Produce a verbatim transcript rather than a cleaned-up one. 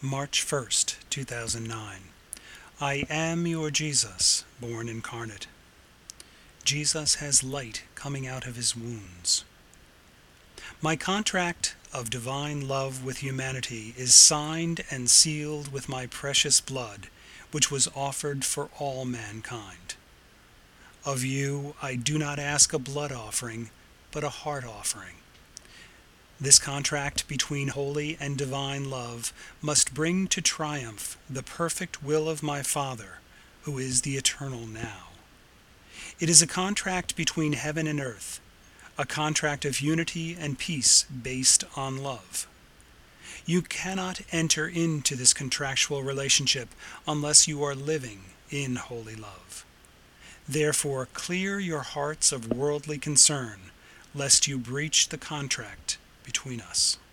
March first, two thousand nine. I am your Jesus, born incarnate. Jesus has light coming out of his wounds. My contract of divine love with humanity is signed and sealed with my precious blood, which was offered for all mankind. Of you I do not ask a blood offering, but a heart offering. This contract between holy and divine love must bring to triumph the perfect will of my Father, who is the eternal now. It is a contract between heaven and earth, a contract of unity and peace based on love. You cannot enter into this contractual relationship unless you are living in holy love. Therefore, clear your hearts of worldly concern, lest you breach the contract between us.